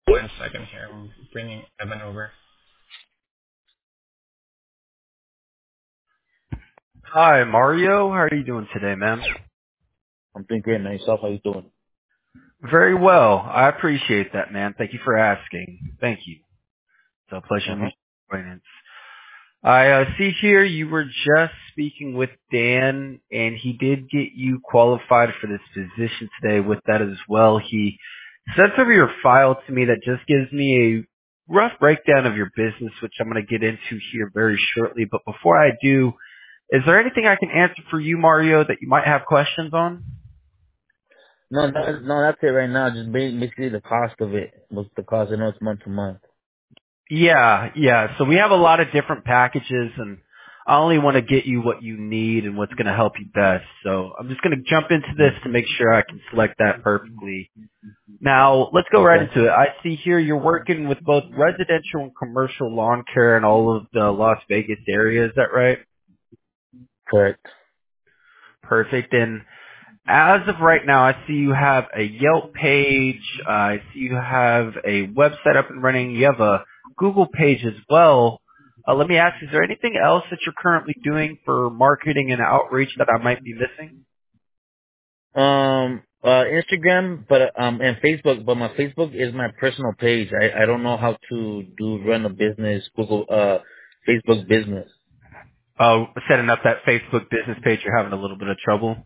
One second here. I'm bringing Evan over. Hi, Mario. How are you doing today, man? I'm doing great, man. Yourself, how you doing? Very well. I appreciate that, man. Thank you for asking. Thank you. It's a pleasure to Uh-huh. meet you. Acquaintance. I see here you were just speaking with Dan, and he did get you qualified for this position today with that as well. He sent over your file to me that just gives me a rough breakdown of your business, which I'm going to get into here very shortly. But before I do, is there anything I can answer for you, Mario, that you might have questions on? No, that's it right now. Just basically the cost of it. What's the cost? I know it's month to month. Yeah. So we have a lot of different packages, and I only want to get you what you need and what's going to help you best. So I'm just going to jump into this Mm. to make sure I can select that perfectly. Now, let's go right Okay. into it. I see here you're working with both residential and commercial lawn care in all of the Las Vegas area. Is that right? Correct. Perfect. And as of right now, I see you have a Yelp page. I see you have a website up and running. You have a Google page as well. Let me ask, is there anything else that you're currently doing for marketing and outreach that I might be missing? Instagram, but and Facebook, but my Facebook is my personal page. I don't know how to run a business Google Facebook business. Oh, setting up that Facebook business page, you're having a little bit of trouble.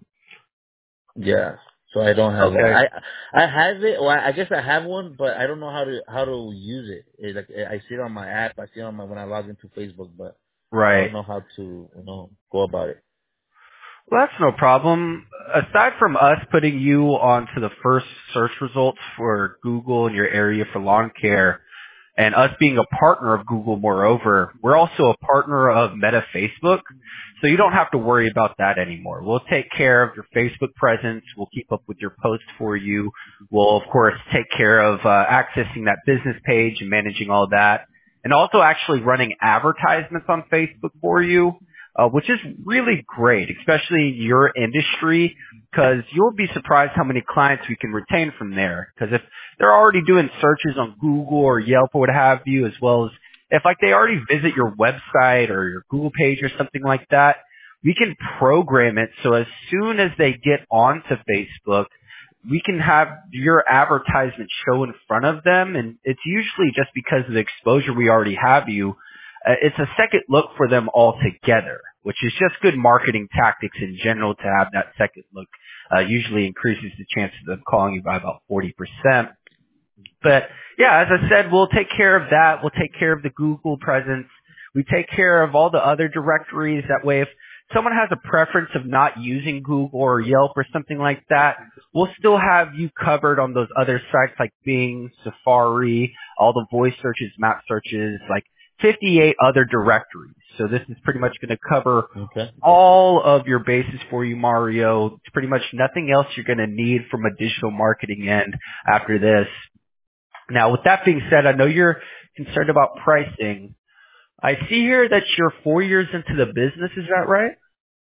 Yeah. So I don't have that. Okay. I have it. Well, I guess I have one, but I don't know how to use it. It's like I see it on my app. I see it on my when I log into Facebook, but I Right. don't know how to go about it. Well, that's no problem. Aside from us putting you onto the first search results for Google in your area for lawn care, and us being a partner of Google, moreover, we're also a partner of Meta Facebook. So you don't have to worry about that anymore. We'll take care of your Facebook presence. We'll keep up with your posts for you. We'll, of course, take care of accessing that business page and managing all that. And also actually running advertisements on Facebook for you, which is really great, especially in your industry, because you'll be surprised how many clients we can retain from there. Because if they're already doing searches on Google or Yelp or what have you, as well as if like they already visit your website or your Google page or something like that, we can program it so as soon as they get onto Facebook, we can have your advertisement show in front of them, and it's usually just because of the exposure we already have you. It's a second look for them altogether, which is just good marketing tactics in general to have that second look. Usually increases the chances of them calling you by about 40%. But yeah, as I said, we'll take care of that. We'll take care of the Google presence. We take care of all the other directories. That way, if someone has a preference of not using Google or Yelp or something like that, we'll still have you covered on those other sites like Bing, Safari, all the voice searches, map searches, like 58 other directories. So this is pretty much going to cover Okay. all of your bases for you, Mario. It's pretty much nothing else you're going to need from a digital marketing end after this. Now, with that being said, I know you're concerned about pricing. I see here that you're 4 years into the business. Is that right?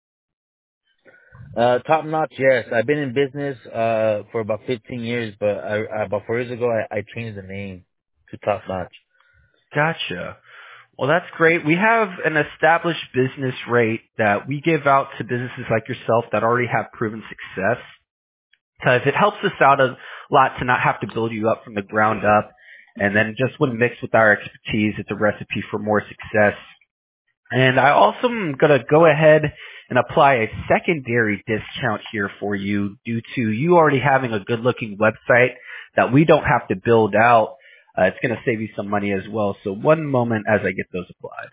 Top notch, yes. I've been in business for about 15 years, but about 4 years ago I changed the name to Top Notch. Gotcha. Well, that's great. We have an established business rate that we give out to businesses like yourself that already have proven success, because it helps us out a lot to not have to build you up from the ground up. And then just when mixed with our expertise, it's a recipe for more success. And I also am going to go ahead and apply a secondary discount here for you due to you already having a good looking website that we don't have to build out. It's going to save you some money as well. So one moment as I get those applied.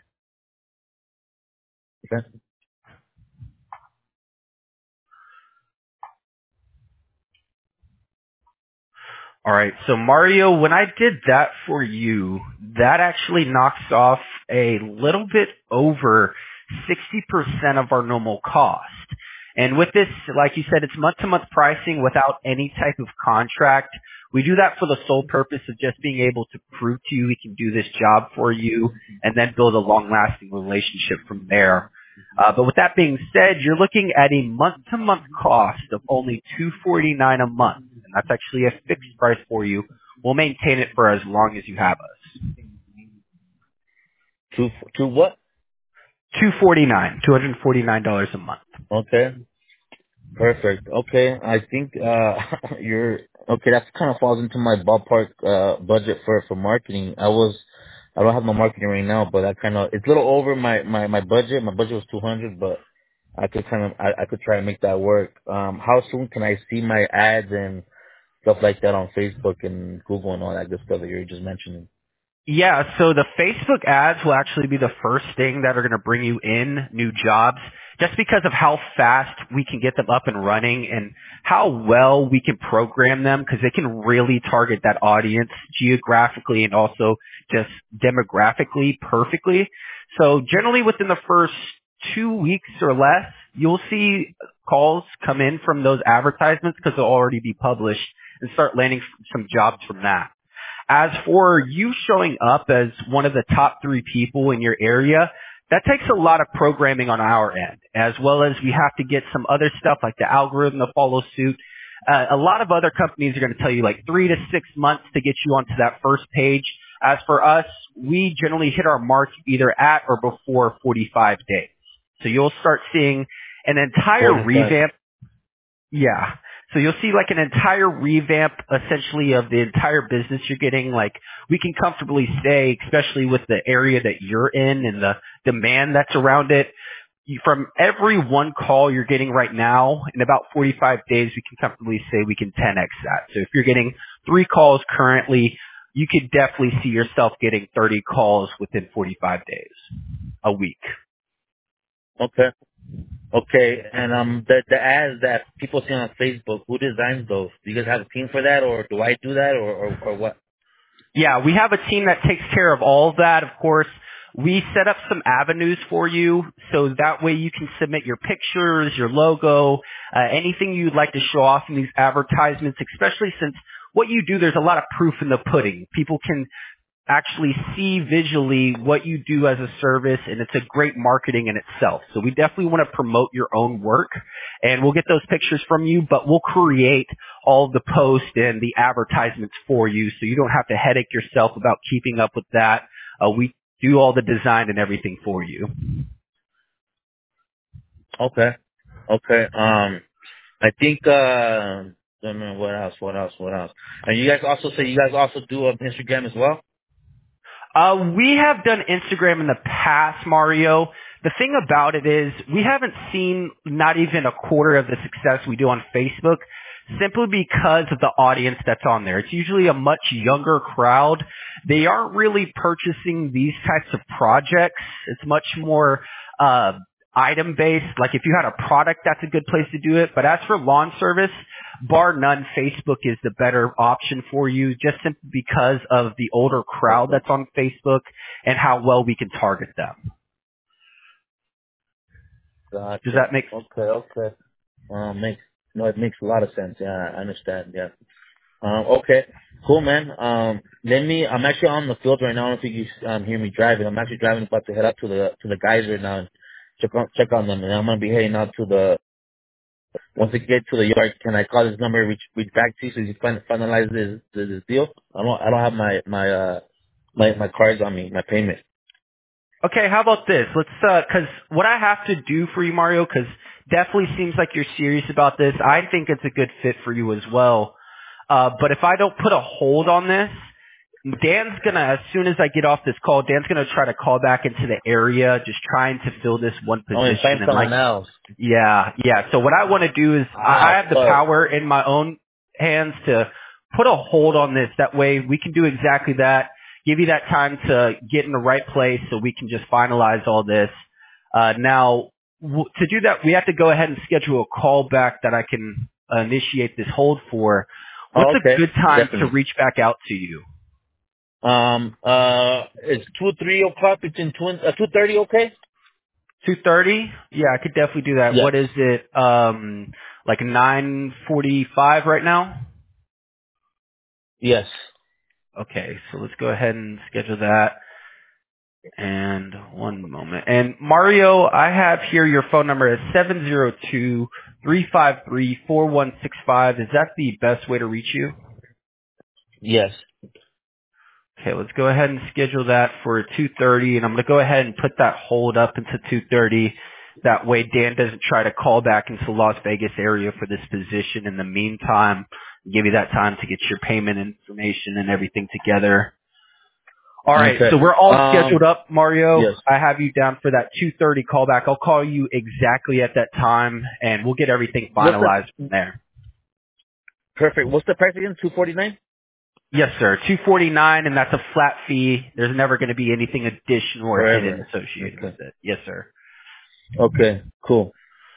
Okay. All right. So Mario, when I did that for you, that actually knocks off a little bit over 60% of our normal cost. And with this, like you said, it's month-to-month pricing without any type of contract. We do that for the sole purpose of just being able to prove to you we can do this job for you and then build a long-lasting relationship from there. But with that being said, you're looking at a month-to-month cost of only $249 a month, and that's actually a fixed price for you. We'll maintain it for as long as you have us. To what? $249 a month. Okay. Perfect. Okay. I think you're okay. That kind of falls into my ballpark budget for marketing. I don't have no marketing right now, but it's a little over my budget. My budget was 200, but I could try to make that work. How soon can I see my ads and stuff like that on Facebook and Google and all that good stuff that you're just mentioning? Yeah, so the Facebook ads will actually be the first thing that are going to bring you in new jobs just because of how fast we can get them up and running and how well we can program them because they can really target that audience geographically and also just demographically perfectly. So generally within the first 2 weeks or less, you'll see calls come in from those advertisements because they'll already be published and start landing some jobs from that. As for you showing up as one of the top 3 people in your area, that takes a lot of programming on our end, as well as we have to get some other stuff like the algorithm to follow suit. A lot of other companies are going to tell you like 3 to 6 months to get you onto that first page. As for us, we generally hit our mark either at or before 45 days. So you'll start seeing an entire 45. revamp. Yeah. So you'll see like an entire revamp essentially of the entire business you're getting. Like we can comfortably say, especially with the area that you're in and the demand that's around it, from every one call you're getting right now, in about 45 days, we can comfortably say we can 10x that. So if you're getting 3 calls currently, you could definitely see yourself getting 30 calls within 45 days a week. Okay. Okay, and the ads that people see on Facebook, who designs those? Do you guys have a team for that, or do I do that, or what? Yeah, we have a team that takes care of all of that, of course. We set up some avenues for you so that way you can submit your pictures, your logo, anything you'd like to show off in these advertisements, especially since what you do, there's a lot of proof in the pudding. People can actually see visually what you do as a service, and it's a great marketing in itself. So we definitely want to promote your own work, and we'll get those pictures from you, but we'll create all the posts and the advertisements for you so you don't have to headache yourself about keeping up with that. We do all the design and everything for you. Okay. Okay. I think, don't know what else. And you guys also say you guys also do Instagram as well? We have done Instagram in the past, Mario. The thing about it is we haven't seen not even a quarter of the success we do on Facebook simply because of the audience that's on there. It's usually a much younger crowd. They aren't really purchasing these types of projects. It's much more item based. Like if you had a product, that's a good place to do it. But as for lawn service, bar none, Facebook is the better option for you just simply because of the older crowd that's on Facebook and how well we can target them. Gotcha. Does that make Okay, okay. It makes a lot of sense. Yeah, I understand. Yeah. Okay. Cool, man. I'm actually on the field right now. I don't think you hear me driving. I'm actually driving about to head up to the guys right now and check on them. And I'm gonna be heading out to once I get to the yard. Can I call this number and reach back to you so you can finalize this deal? I don't have my cards on me, my payment. Okay, how about this? Let's, cause what I have to do for you, Mario, cause definitely seems like you're serious about this. I think it's a good fit for you as well. But if I don't put a hold on this, Dan's gonna, as soon as I get off this call, Dan's gonna try to call back into the area, just trying to fill this one And find position. And someone else. yeah. So what I want to do is I have the power in my own hands to put a hold on this. That way we can do exactly that. Give you that time to get in the right place so we can just finalize all this. Now, to do that, we have to go ahead and schedule a call back that I can initiate this hold for. What's a good time to reach back out to you? It's 2 or 3 o'clock between 2:30. Okay. 2:30? Yeah, I could definitely do that. Yes. What is it? Like 9:45 right now? Yes. Okay, so let's go ahead and schedule that. And one moment. And Mario, I have here your phone number is 702-353-4165. Is that the best way to reach you? Yes. Okay, let's go ahead and schedule that for 2:30, and I'm going to go ahead and put that hold up into 2:30. That way Dan doesn't try to call back into the Las Vegas area for this position. In the meantime, give you that time to get your payment information and everything together. All right, Okay. so we're all scheduled up, Mario. Yes. I have you down for that 2:30 callback. I'll call you exactly at that time, and we'll get everything What's finalized the from there. perfect? What's the price again? 249. Yes, sir. 249, and that's a flat fee. There's never going to be anything additional or hidden Forever. associated Okay. with it. Yes, sir. Okay. Cool.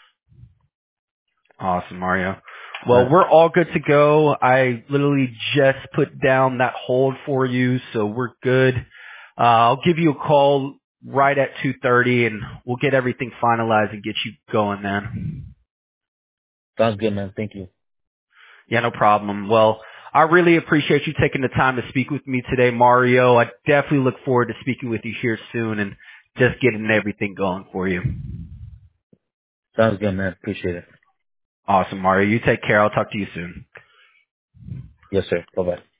Awesome, Mario. All Well, right. we're all good to go. I literally just put down that hold for you, so we're good. I'll give you a call right at 2:30, and we'll get everything finalized and get you going, man. Sounds good, man. Thank you. Yeah, no problem. Well, I really appreciate you taking the time to speak with me today, Mario. I definitely look forward to speaking with you here soon and just getting everything going for you. Sounds good, man. Appreciate it. Awesome, Mario. You take care. I'll talk to you soon. Yes, sir. Bye bye.